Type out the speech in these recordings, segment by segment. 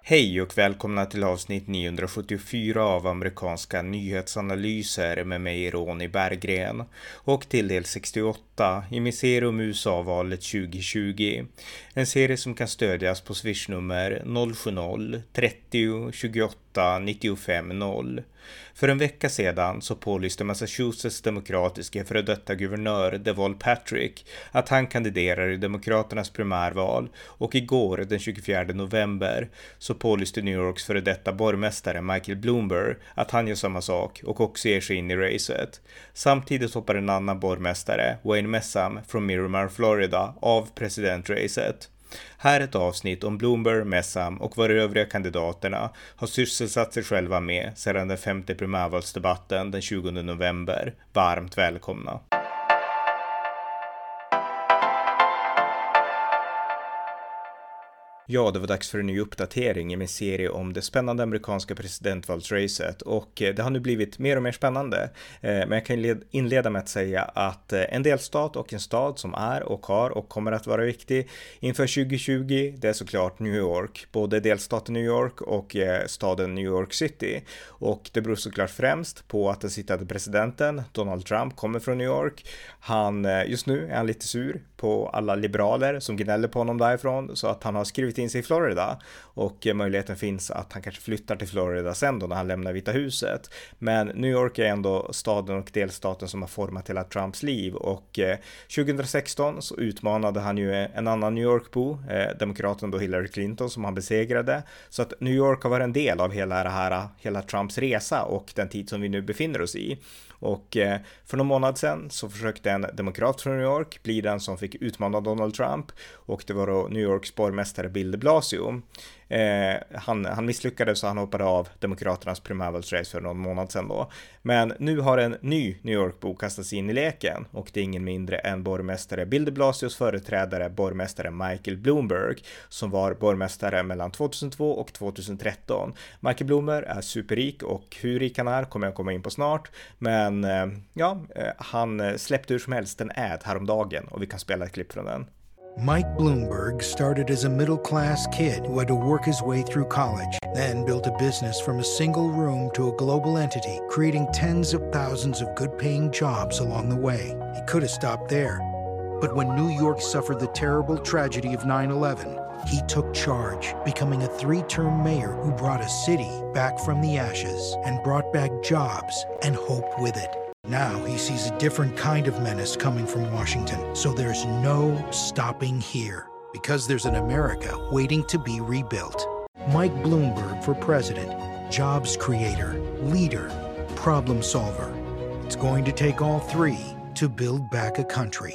Hej och välkomna till avsnitt 974 av amerikanska nyhetsanalyser med mig Ronny Berggren och till del 68 i min serie om USA-valet 2020. En serie som kan stödjas på swishnummer 070-30 28 95 0. För en vecka sedan så pålyste Massachusetts demokratiska före detta guvernör Deval Patrick att han kandiderar i demokraternas primärval, och igår den 24 november så pålyste New Yorks före detta borgmästare Michael Bloomberg att han gör samma sak och också ger sig in i racet. Samtidigt hoppar en annan borgmästare, Wayne Messam från Miramar, Florida, av presidentracet. Här är ett avsnitt om Bloomberg, Messam och vad de övriga kandidaterna har sysselsatt sig själva med sedan den 5:e primärvalsdebatten den 20 november. Varmt välkomna! Ja, det var dags för en ny uppdatering i min serie om det spännande amerikanska presidentvalsracet, och det har nu blivit mer och mer spännande. Men jag kan inleda med att säga att en delstat och en stad som är och har och kommer att vara viktig inför 2020, det är såklart New York. Både delstaten New York och staden New York City. Och det beror såklart främst på att den sittande presidenten, Donald Trump, kommer från New York. Just nu är han lite sur på alla liberaler som gnäller på honom därifrån, så att han har skrivit in sig i Florida, och möjligheten finns att han kanske flyttar till Florida sen då när han lämnar Vita huset. Men New York är ändå staden och delstaten som har format hela Trumps liv, och 2016 så utmanade han ju en annan New York-bo, demokraten då Hillary Clinton, som han besegrade. Så att New York har varit en del av hela Trumps resa och den tid som vi nu befinner oss i. Och för någon månad sedan så försökte en demokrat från New York bli den som fick utmana Donald Trump, och det var då New Yorks borgmästare Bill de Blasio. Han misslyckades, så han hoppade av demokraternas primärvalsrace för någon månad sedan då. Men nu har en ny New York-bo kastats in i leken, och det är ingen mindre än borgmästare Bill de Blasios företrädare, borgmästare Michael Bloomberg, som var borgmästare mellan 2002 och 2013. Michael Bloomberg är superrik, och hur rik han är kommer jag komma in på snart. Men han släppte hur som helst en ad häromdagen, och vi kan spela ett klipp från den. Mike Bloomberg started as a middle-class kid who had to work his way through college, then built a business from a single room to a global entity, creating tens of thousands of good-paying jobs along the way. He could have stopped there. But when New York suffered the terrible tragedy of 9/11, he took charge, becoming a 3-term mayor who brought a city back from the ashes and brought back jobs and hope with it. Now he sees a different kind of menace coming from Washington, so there's no stopping here, because there's an America waiting to be rebuilt. Mike Bloomberg for president, jobs creator, leader, problem solver. It's going to take all three to build back a country.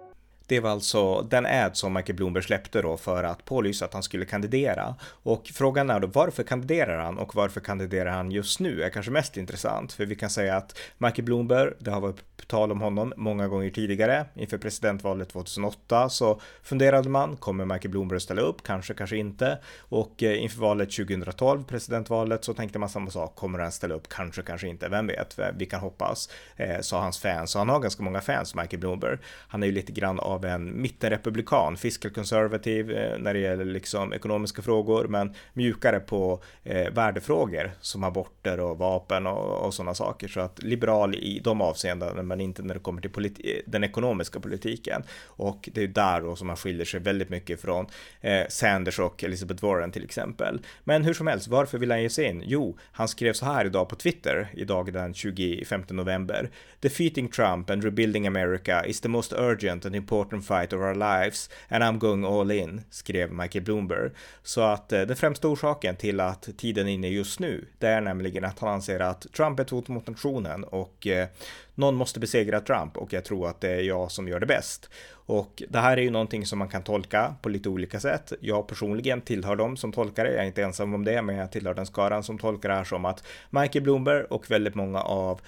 Det var alltså den ad som Michael Bloomberg släppte då för att pålysa att han skulle kandidera. Och frågan är då, varför kandiderar han, och varför kandiderar han just nu är kanske mest intressant. För vi kan säga att Michael Bloomberg, det har varit på tal om honom många gånger tidigare. Inför presidentvalet 2008 så funderade man, kommer Michael Bloomberg ställa upp? Kanske inte. Och inför valet 2012, presidentvalet, så tänkte man samma sak. Kommer han ställa upp? Kanske inte. Vem vet? Vi kan hoppas, sa hans fans. Så han har ganska många fans, Michael Bloomberg. Han är ju lite grann av en mittenrepublikan, fiscal conservative när det gäller liksom ekonomiska frågor, men mjukare på värdefrågor som aborter och vapen och sådana saker. Så att liberal i de avseendena, men inte när det kommer till den ekonomiska politiken. Och det är där då som han skiljer sig väldigt mycket från Sanders och Elizabeth Warren till exempel. Men hur som helst, varför vill han ge sig in? Jo, han skrev så här idag på Twitter, idag den 25 november. Defeating Trump and rebuilding America is the most urgent and important fight of our lives, and I'm going all in, skrev Michael Bloomberg. Så att den främsta orsaken till att tiden är inne just nu, det är nämligen att han anser att Trump är ett hot mot nationen, och någon måste besegra Trump, och jag tror att det är jag som gör det bäst. Och det här är ju någonting som man kan tolka på lite olika sätt. Jag personligen tillhör dem som tolkar det. Jag är inte ensam om det, men jag tillhör den skaran som tolkar det här som att Michael Bloomberg och väldigt många av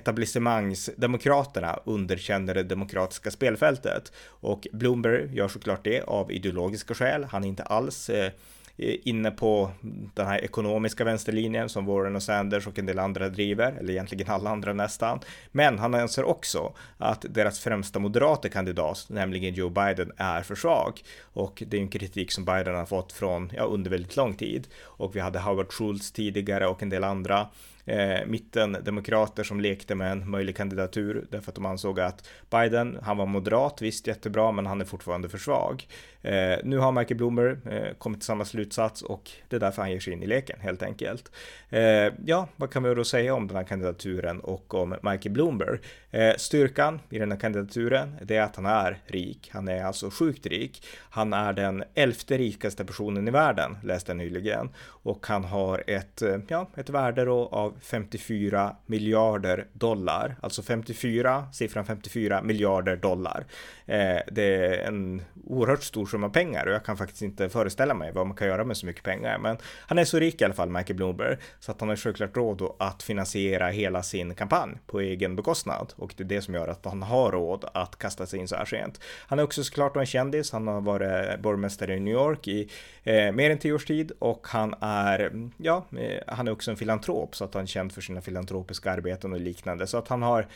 etablissemangsdemokraterna underkänner det demokratiska spelfältet. Och Bloomberg gör såklart det av ideologiska skäl. Han är inte alls inne på den här ekonomiska vänsterlinjen som Warren och Sanders och en del andra driver, eller egentligen alla andra nästan. Men han anser också att deras främsta moderata kandidat, nämligen Joe Biden, är för svag. Och det är en kritik som Biden har fått från under väldigt lång tid. Och vi hade Howard Schultz tidigare och en del andra mittendemokrater som lekte med en möjlig kandidatur därför att de ansåg att Biden, han var moderat, visst jättebra, men han är fortfarande för svag. Nu har Michael Bloomberg kommit till samma slutsats och det är därför han ger sig in i leken helt enkelt. Vad kan vi då säga om den här kandidaturen och om Michael Bloomberg? Styrkan i den här kandidaturen, det är att han är rik. Han är alltså sjukt rik. Han är den 11:e rikaste personen i världen, läste jag nyligen. Och han har ett värde då av 54 miljarder dollar. Alltså siffran 54 miljarder dollar. Det är en oerhört stor summa pengar och jag kan faktiskt inte föreställa mig vad man kan göra med så mycket pengar. Men han är så rik i alla fall, Michael Bloomberg, så att han har självklart råd att finansiera hela sin kampanj på egen bekostnad. Och det är det som gör att han har råd att kasta sig in så här sent. Han är också såklart en kändis. Han har varit borgmästare i New York i mer än 10 års tid och han är också en filantrop, så att han är känd för sina filantropiska arbeten och liknande. Så att han har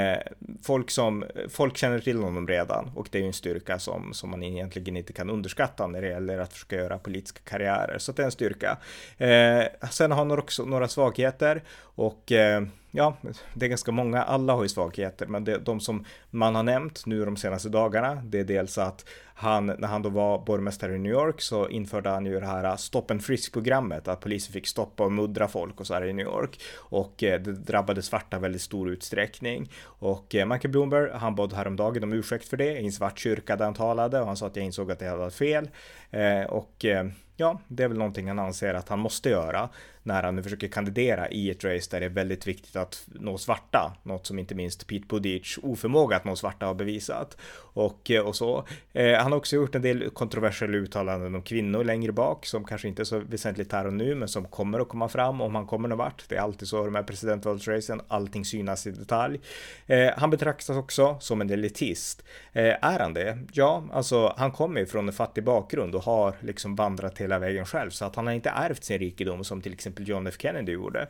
folk känner till honom redan och det är ju en styrka som man egentligen inte kan underskatta när det gäller att försöka göra politiska karriärer. Så det är en styrka. Sen har han också några svagheter och det är ganska många, alla har ju svagheter, men de som man har nämnt nu de senaste dagarna, det är dels att när han då var borgmästare i New York så införde han ju det här Stop and Frisk-programmet, att polisen fick stoppa och muddra folk och så här i New York, och det drabbade svarta väldigt stor utsträckning. Och Michael Bloomberg, han bad häromdagen om ursäkt för det i en svart kyrka där han talade, och han sa att jag insåg att jag hade fel. Det är väl någonting han anser att han måste göra när han nu försöker kandidera i ett race där det är väldigt viktigt att nå svarta, något som inte minst Pete Buttigieg oförmåga att nå svarta har bevisat. Och så. Han har också gjort en del kontroversiella uttalanden om kvinnor längre bak som kanske inte är så väsentligt här och nu, men som kommer att komma fram om han kommer någon vart. Det är alltid så med presidentvalsracen, allting synas i detalj. Han betraktas också som en elitist. Är han det? Ja, alltså han kommer från en fattig bakgrund och har liksom vandrat hela vägen själv, så att han har inte ärvt sin rikedom som till exempel John F. Kennedy gjorde.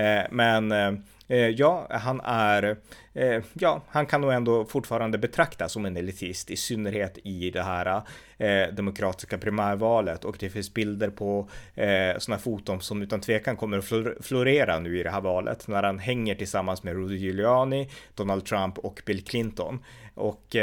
Han kan nog ändå fortfarande betraktas som en elitist, i synnerhet i det här demokratiska primärvalet, och det finns bilder på sådana foton som utan tvekan kommer att florera nu i det här valet, när han hänger tillsammans med Rudy Giuliani, Donald Trump och Bill Clinton. Och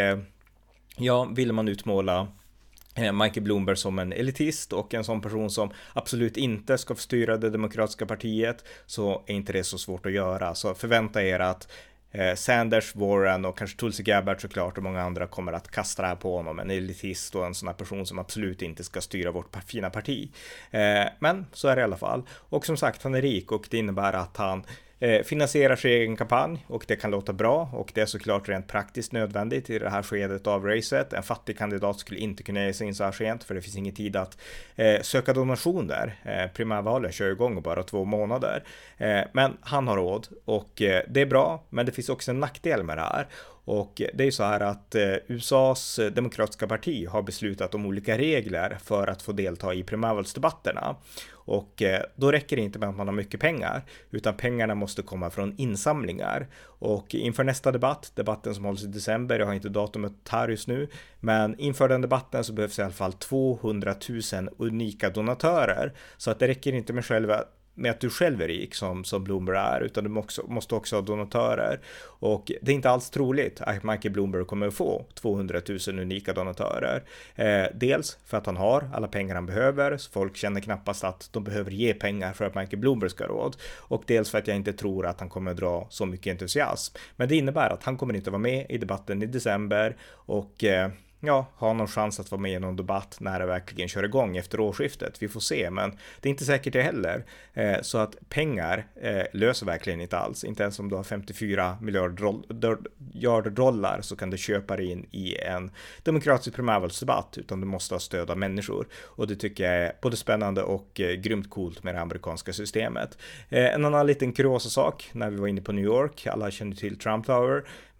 vill man utmåla Michael Bloomberg som en elitist och en sån person som absolut inte ska styra det demokratiska partiet, så är inte det så svårt att göra. Så förvänta er att Sanders, Warren och kanske Tulsi Gabbard såklart och många andra kommer att kasta det här på honom. En elitist och en sån här person som absolut inte ska styra vårt fina parti. Men så är det i alla fall. Och som sagt, han är rik och det innebär att han finansierar sin egen kampanj, och det kan låta bra, och det är såklart rent praktiskt nödvändigt i det här skedet av racet. En fattig kandidat skulle inte kunna ge sig in så här sent, för det finns ingen tid att söka donationer. Primärvalet kör igång om bara 2 månader. Men han har råd, och det är bra, men det finns också en nackdel med det här. Och det är ju så här att USAs demokratiska parti har beslutat om olika regler för att få delta i primärvalsdebatterna. Och då räcker det inte med att man har mycket pengar, utan pengarna måste komma från insamlingar. Och inför nästa debatten som hålls i december, jag har inte datumet här just nu, men inför den debatten så behövs i alla fall 200 000 unika donatörer. Så att det räcker inte med att du själv är rik som Bloomberg är, utan du måste också ha donatörer. Och det är inte alls troligt att Michael Bloomberg kommer att få 200 000 unika donatörer. Dels för att han har alla pengar han behöver, så folk känner knappast att de behöver ge pengar för att Michael Bloomberg ska ha råd. Och dels för att jag inte tror att han kommer att dra så mycket entusiasm. Men det innebär att han kommer inte vara med i debatten i december, och har någon chans att vara med i någon debatt när det verkligen kör igång efter årsskiftet. Vi får se, men det är inte säkert det heller. Så att pengar löser verkligen inte alls. Inte ens om du har 54 miljarder dollar så kan du köpa dig in i en demokratisk primärvalsdebatt, utan du måste ha stöd av människor. Och det tycker jag är både spännande och grymt coolt med det amerikanska systemet. En annan liten kuriosa sak, när vi var inne på New York, alla känner till Trump Tower,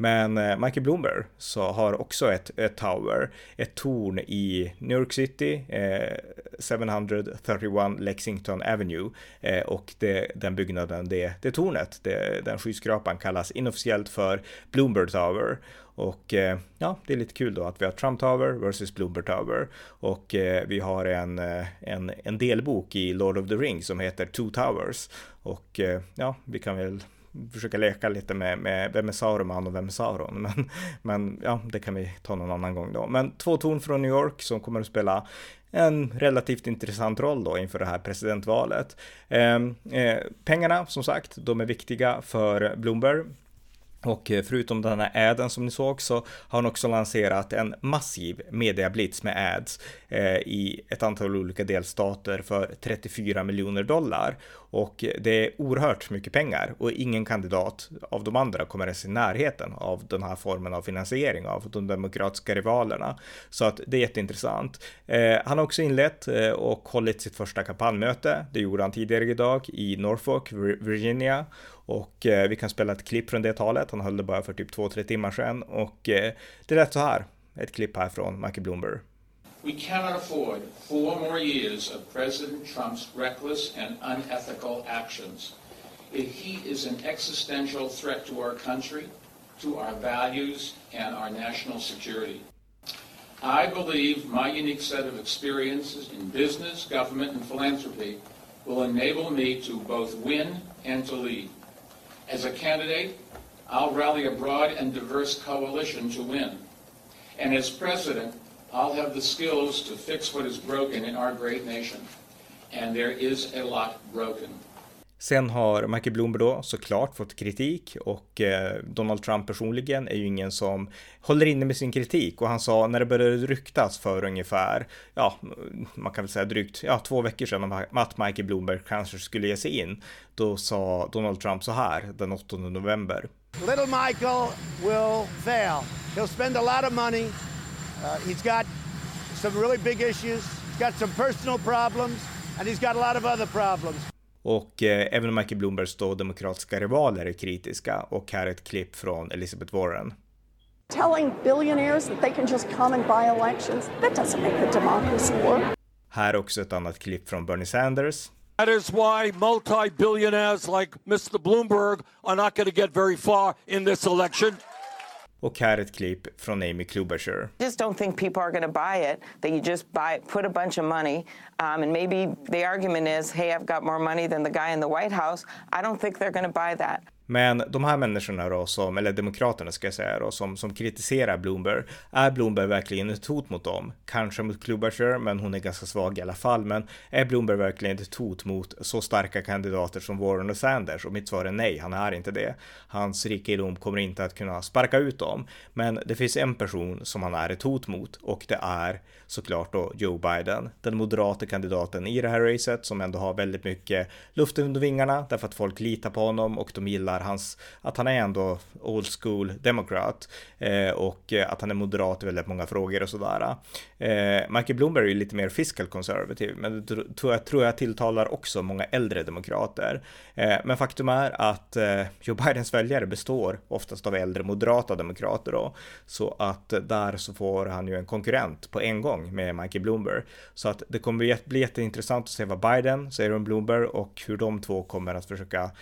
Men Michael Bloomberg så har också ett tower, ett torn i New York City, 731 Lexington Avenue, och den byggnaden, det tornet, den skyskrapan kallas inofficiellt för Bloomberg Tower. Och ja, det är lite kul då att vi har Trump Tower versus Bloomberg Tower, och vi har en delbok i Lord of the Rings som heter Two Towers, och ja, vi kan väl försöka leka lite med vem är Saruman och vem är Sauron, men ja, det kan vi ta någon annan gång då. Men 2 torn från New York som kommer att spela en relativt intressant roll då inför det här presidentvalet. Pengarna, som sagt, de är viktiga för Bloomberg. Och förutom den här aden som ni såg så har han också lanserat en massiv mediablitz med ads i ett antal olika delstater för $34 miljoner. Och det är oerhört mycket pengar, och ingen kandidat av de andra kommer ens i närheten av den här formen av finansiering av de demokratiska rivalerna. Så att det är jätteintressant. Han har också inlett och hållit sitt första kampanjmöte. Det gjorde han tidigare idag i Norfolk, Virginia. Och vi kan spela ett klipp från det talet. Han höll det bara för typ 2-3 timmar sedan. Och det lät så här. Ett klipp här från Michael Bloomberg. We cannot afford 4 more years of President Trump's reckless and unethical actions. He is an existential threat to our country, to our values, and our national security. I believe my unique set of experiences in business, government, and philanthropy will enable me to both win and to lead. As a candidate, I'll rally a broad and diverse coalition to win. And as president, I'll have the skills to fix what is broken in our great nation. And there is a lot broken. Sen har Michael Bloomberg då såklart fått kritik, och Donald Trump personligen är ju ingen som håller inne med sin kritik, och han sa när det började ryktas för ungefär, ja, man kan väl säga drygt 2 veckor sedan om att Michael Bloomberg kanske skulle ge sig in, då sa Donald Trump så här den 8 november. Little Michael will fail. He'll spend a lot of money. He's got some really big issues. He's got some personal problems, and he's got a lot of other problems. Och även Michael Bloombergs då demokratiska rivaler är kritiska, och här är ett klipp från Elizabeth Warren. Telling billionaires that they can just come and buy elections, that doesn't make a democracy work. Här också ett annat klipp från Bernie Sanders. That is why multi-billionaires like Mr. Bloomberg are not going to get very far in this election. Och här ett klipp från Amy Klobuchar. I just don't think people are going to buy it, that you just put a bunch of money, and maybe the argument is, hey, I've got more money than the guy in the White House. I don't think they're going to buy that. Men de här människorna då, eller demokraterna ska jag säga då, som kritiserar Bloomberg, är Bloomberg verkligen ett hot mot dem? Kanske mot Klobuchar, men hon är ganska svag i alla fall. Men är Bloomberg verkligen ett hot mot så starka kandidater som Warren och Sanders? Och mitt svar är nej, han är inte det. Hans rikedom kommer inte att kunna sparka ut dem. Men det finns en person som han är ett hot mot, och det är såklart då Joe Biden, den moderata kandidaten i det här racet, som ändå har väldigt mycket luft under vingarna, därför att folk litar på honom och de gillar att han är ändå old school demokrat, och att han är moderat i väldigt många frågor och sådär. Michael Bloomberg är lite mer fiscal conservative, men det tror jag tilltalar också många äldre demokrater. Men faktum är att Joe Bidens väljare består oftast av äldre moderata demokrater då, så att där så får han ju en konkurrent på en gång med Michael Bloomberg. Så att det kommer bli jätteintressant att se vad Biden säger om Bloomberg och hur de två kommer att försöka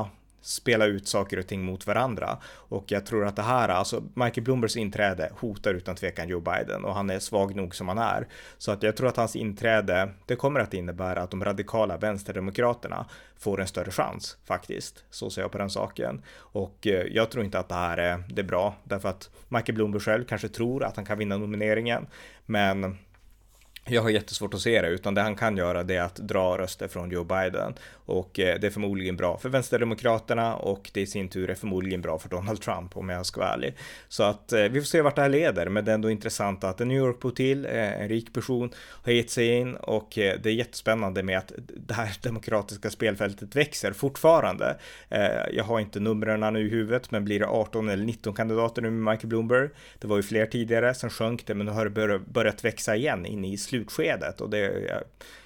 spela ut saker och ting mot varandra. Och jag tror att det här, alltså Michael Bloombergs inträde hotar utan tvekan Joe Biden, och han är svag nog som han är. Så att jag tror att hans inträde, det kommer att innebära att de radikala vänsterdemokraterna får en större chans faktiskt. Så ser jag på den saken. Och jag tror inte att det här är bra, därför att Michael Bloomberg själv kanske tror att han kan vinna nomineringen, men jag har jättesvårt att se det, utan det han kan göra det är att dra röster från Joe Biden, och det är förmodligen bra för vänsterdemokraterna, och det i sin tur är förmodligen bra för Donald Trump, om jag ska vara ärlig. Så att vi får se vart det här leder, men det är ändå intressant att en New York till en rik person har gett sig in, och det är jättespännande med att det här demokratiska spelfältet växer fortfarande. Jag har inte numren nu i huvudet, men blir det 18 eller 19 kandidater nu med Michael Bloomberg? Det var ju fler tidigare, sen sjönk det, men nu har det börjat växa igen in i slutskedet, och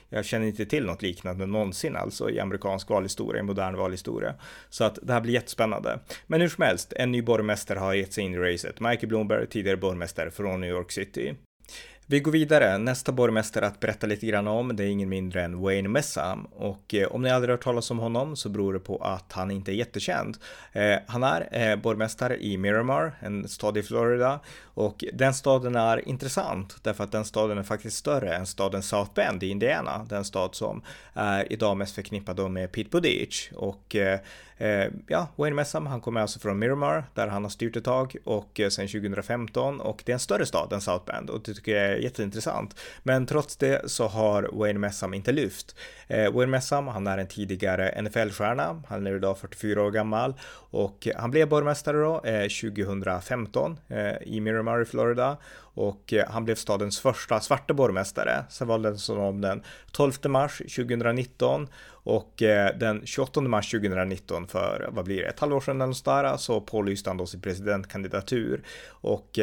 Jag känner inte till något liknande någonsin alltså i amerikansk valhistoria, i modern valhistoria. Så att det här blir jättespännande. Men hur som helst, en ny borgmästare har gett sig in i racet. Michael Bloomberg, tidigare borgmästare från New York City. Vi går vidare. Nästa borgmästare att berätta lite grann om, det är ingen mindre än Wayne Messam. Och om ni aldrig hört talas om honom så beror det på att han inte är jättekänd. Han är borgmästare i Miramar, en stad i Florida. Och den staden är intressant därför att den staden är faktiskt större än staden South Bend i Indiana. Den stad som är idag mest förknippad med Pete Buttigieg. Och Wayne Messam, han kommer alltså från Miramar där han har styrt ett tag och sen 2015, och det är en större stad än South Bend och det tycker jag är jätteintressant. Men trots det så har Wayne Messam inte lyft. Wayne Messam, han är en tidigare NFL-stjärna, han är idag 44 år gammal och han blev borgmästare då 2015 i Miramar i Florida. Och han blev stadens första svarta borgmästare. Sen valdes han om den 12 mars 2019 och den 28 mars 2019 för, vad blir det, ett halvår sedan eller så pålyste han då sin presidentkandidatur. Och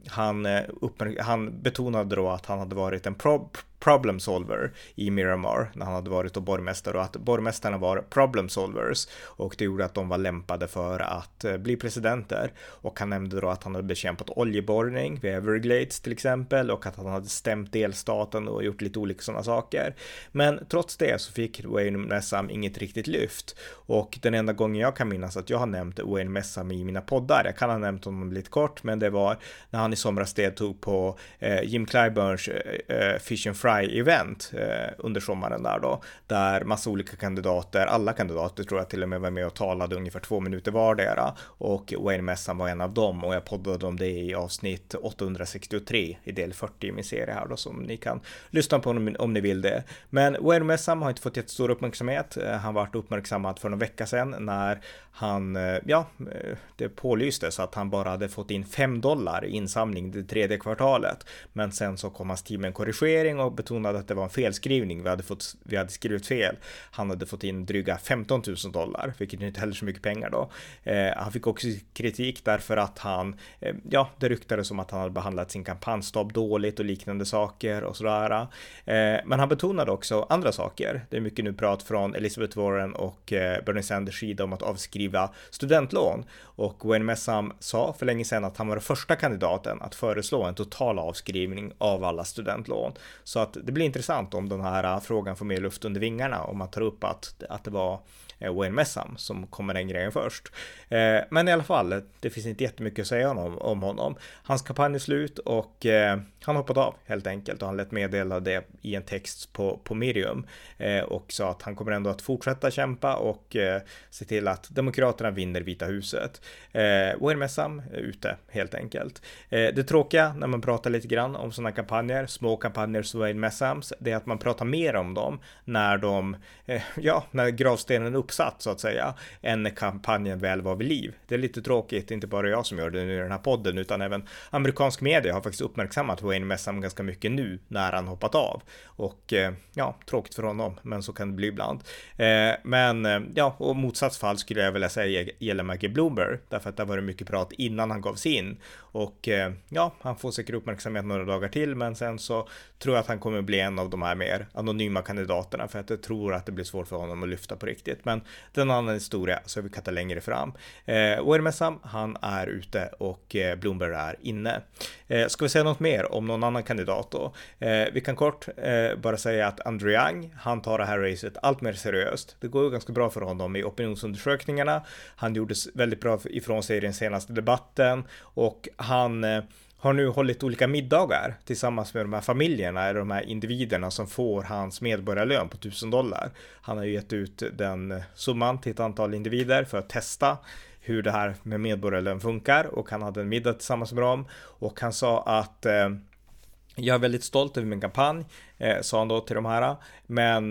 han betonade då att han hade varit en problem solver i Miramar när han hade varit då borgmästare och att borgmästarna var problem solvers och det gjorde att de var lämpade för att bli presidenter. Och han nämnde då att han hade bekämpat oljeborrning vid Everglades till exempel och att han hade stämt delstaten och gjort lite olika sådana saker. Men trots det så fick Wayne Messam inget riktigt lyft och den enda gången jag kan minnas att jag har nämnt Wayne Messam i mina poddar, jag kan ha nämnt honom lite kort, men det var när han i somras deltog på Jim Clyburns Fish and Fry event under sommaren där då, där massa olika kandidater, alla kandidater tror jag till och med var med och talade ungefär 2 minuter vardera och Wayne Messam var en av dem och jag poddade om det i avsnitt 863 i del 40 i min serie här då som ni kan lyssna på om ni vill det. Men Wayne Messam har inte fått jättestor uppmärksamhet, han varit uppmärksammad för någon vecka sedan när han, det pålystes att han bara hade fått in $5 i insamling det 3:e kvartalet, men sen så kom hans team en korrigering och betonade att det var en felskrivning, vi hade skrivit fel. Han hade fått in dryga $15,000, vilket inte heller så mycket pengar då. Han fick också kritik därför att han, det ryktades som att han hade behandlat sin kampanjstab dåligt och liknande saker och sådär. Men han betonade också andra saker. Det är mycket nu prat från Elizabeth Warren och Bernie Sanders sida om att avskriva studentlån. Och Wayne Messam sa för länge sedan att han var den första kandidaten att föreslå en total avskrivning av alla studentlån. Så att det blir intressant om den här frågan får mer luft under vingarna, om man tar upp att det var Wayne Messam som kommer den grejen först. Men i alla fall, det finns inte jättemycket att säga om honom. Hans kampanj är slut och han hoppat av helt enkelt och han lät meddela det i en text på Medium och sa att han kommer ändå att fortsätta kämpa och se till att demokraterna vinner Vita huset. Wayne Messam är ute helt enkelt. Det tråkiga när man pratar lite grann om sådana kampanjer, små kampanjer som Wayne Messams, det är att man pratar mer om dem när när gravstenen är uppsatt så att säga, än när kampanjen väl var vid liv. Det är lite tråkigt, inte bara jag som gör det nu i den här podden utan även amerikansk media har faktiskt uppmärksammat Wayne Messam ganska mycket nu när han hoppat av. Och tråkigt för honom, men så kan det bli ibland. Och motsatsfall skulle jag vilja säga gäller Michael Bloomberg, därför att det var mycket prat innan han gav sig in. Och han får säkert uppmärksamhet några dagar till, men sen så tror jag att han kommer bli en av de här mer anonyma kandidaterna, för att jag tror att det blir svårt för honom att lyfta på riktigt. Men det är en annan historia, så vi kan ta längre fram. Wayne Messam, han är ute och Bloomberg är inne. Ska vi säga något mer om någon annan kandidat då? Vi kan kort bara säga att Andrew Yang, han tar det här racet allt mer seriöst. Det går ju ganska bra för honom i opinionsundersökningarna. Han gjorde väldigt bra ifrån sig i den senaste debatten och han har nu hållit olika middagar tillsammans med de här familjerna eller de här individerna som får hans medborgarlön på $1,000. Han har ju gett ut den summan till ett antal individer för att testa hur det här med medborgarlön funkar, och han hade en middag tillsammans med dem och han sa att jag är väldigt stolt över min kampanj, sa han då till de här, men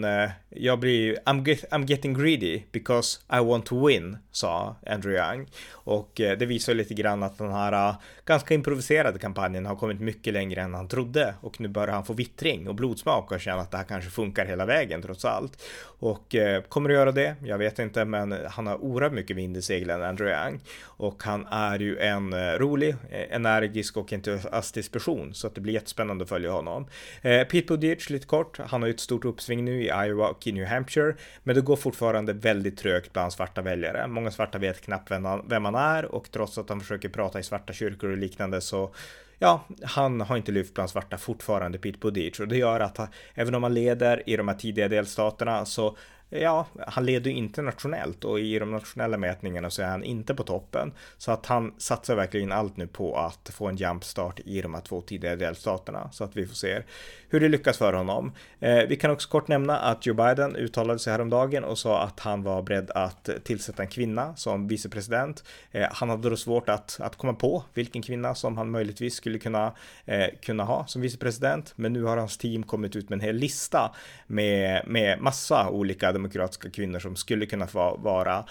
I'm getting greedy because I want to win, sa Andrew Yang. Och det visar lite grann att den här ganska improviserade kampanjen har kommit mycket längre än han trodde, och nu börjar han få vittring och blodsmak och känna att det här kanske funkar hela vägen trots allt. Och kommer att göra det? Jag vet inte, men han har oerhört mycket vind i seglen, Andrew Yang, och han är ju en rolig, energisk och entusiastisk person, så att det blir jättespännande att följa honom. Pete Buttigieg, Buttigieg lite kort. Han har ju ett stort uppsving nu i Iowa och i New Hampshire, men det går fortfarande väldigt trögt bland svarta väljare. Många svarta vet knappt vem man är, och trots att han försöker prata i svarta kyrkor och liknande så han har inte lyft bland svarta fortfarande, Pete Buttigieg, och det gör att även om han leder i de här tidiga delstaterna så han leder ju inte nationellt, och i de nationella mätningarna så är han inte på toppen. Så att han satsar verkligen allt nu på att få en jumpstart i de här 2 tidigare delstaterna, så att vi får se hur det lyckas för honom. Vi kan också kort nämna att Joe Biden uttalade sig häromdagen och sa att han var beredd att tillsätta en kvinna som vicepresident. Han hade då svårt att komma på vilken kvinna som han möjligtvis skulle kunna ha som vicepresident, men nu har hans team kommit ut med en hel lista med massa olika demokratiska kvinnor som skulle kunna vara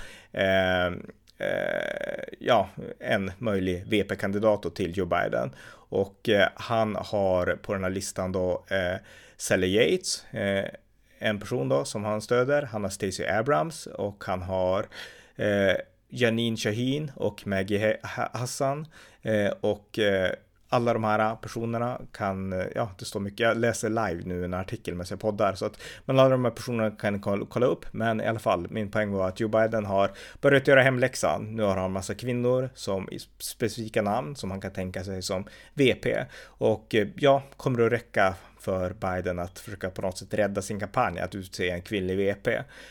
en möjlig VP-kandidat till Joe Biden. Och han har på den här listan då Sally Yates, en person då som han stöder. Han har Stacey Abrams och han har Janine Shaheen och Maggie Hassan och alla de här personerna kan, det står mycket, jag läser live nu en artikel med sig poddar, så att, men alla de här personerna kan kolla upp, men i alla fall, min poäng var att Joe Biden har börjat göra hemläxan. Nu har han en massa kvinnor som i specifika namn som han kan tänka sig som VP, och kommer det att räcka för Biden att försöka på något sätt rädda sin kampanj att utse en kvinnlig VP?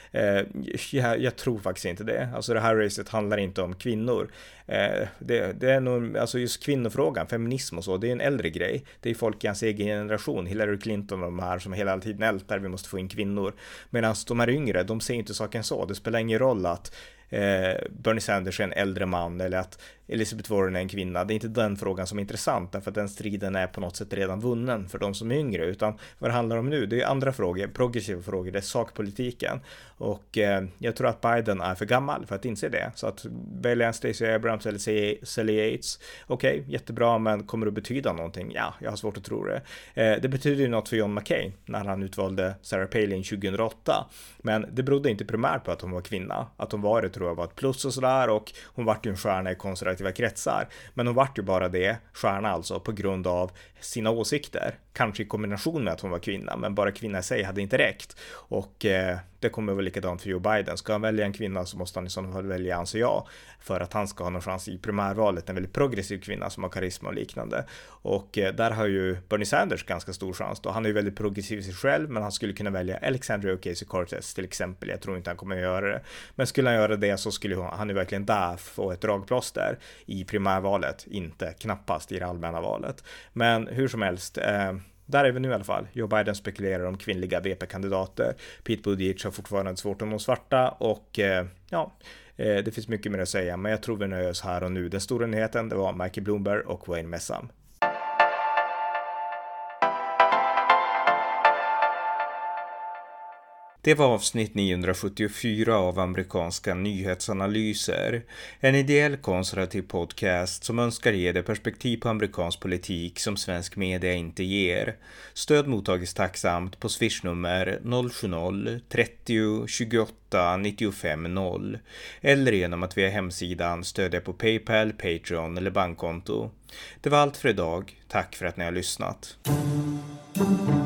Jag tror faktiskt inte det. Alltså det här racet handlar inte om kvinnor. Det är nog, alltså just kvinnofrågan, feminism och så, det är en äldre grej. Det är folk i hans egen generation, Hillary Clinton och de här som hela tiden ältar, vi måste få in kvinnor. Medan de här yngre, de ser inte saken så. Det spelar ingen roll att Bernie Sanders är en äldre man eller att Elizabeth Warren är en kvinna. Det är inte den frågan som är intressant, därför att den striden är på något sätt redan vunnen för de som är yngre, utan vad det handlar om nu, det är andra frågor, progressiva frågor, det är sakpolitiken, och jag tror att Biden är för gammal för att inse det. Så att välja en Stacey Abrams eller Sally Yates, okej, jättebra, men kommer det att betyda någonting? Ja, jag har svårt att tro det. Det betyder ju något för John McCain när han utvalde Sarah Palin 2008, men det berodde inte primärt på att hon var kvinna. Att hon var det tror jag var ett plus och sådär, och hon vart ju en stjärna i konservativa kretsar, men hon vart ju bara det, stjärna alltså, på grund av sina åsikter, kanske i kombination med att hon var kvinna, men bara kvinna i sig hade inte räckt. Och det kommer väl likadant för Joe Biden. Ska han välja en kvinna så måste han i så fall välja, anser jag, för att han ska ha någon chans i primärvalet, en väldigt progressiv kvinna som har karisma och liknande. Och där har ju Bernie Sanders ganska stor chans då. Han är ju väldigt progressiv i sig själv, men han skulle kunna välja Alexandria Ocasio-Cortez till exempel. Jag tror inte han kommer att göra det, men skulle han göra det så skulle han ju verkligen där få ett dragplåster i primärvalet, inte knappast i det allmänna valet. Men hur som helst, där är vi nu i alla fall. Joe Biden spekulerar om kvinnliga VP-kandidater. Pete Buttigieg har fortfarande svårt om de svarta, och det finns mycket mer att säga, men jag tror vi nöjer oss här och nu. Den stora nyheten, det var Michael Bloomberg och Wayne Messam. Det var avsnitt 974 av amerikanska nyhetsanalyser, en ideell konservativ podcast som önskar ge det perspektiv på amerikansk politik som svensk media inte ger. Stöd mottagis tacksamt på swishnummer 070-30 28 95 0 eller genom att via hemsidan stödja på PayPal, Patreon eller bankkonto. Det var allt för idag. Tack för att ni har lyssnat.